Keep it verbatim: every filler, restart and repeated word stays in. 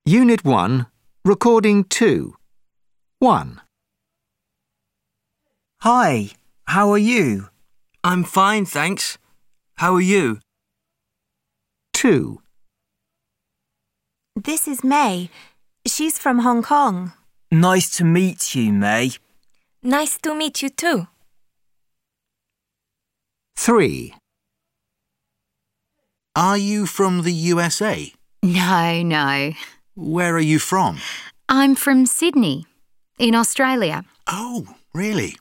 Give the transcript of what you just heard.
Unit one, Recording two. one. Hi, how are you? I'm fine, thanks. How are you? two. This is May. She's from Hong Kong. Nice to meet you, May. Nice to meet you too. three. Are you from the U S A? No, no. Where are you from? I'm from Sydney, in Australia. Oh, really?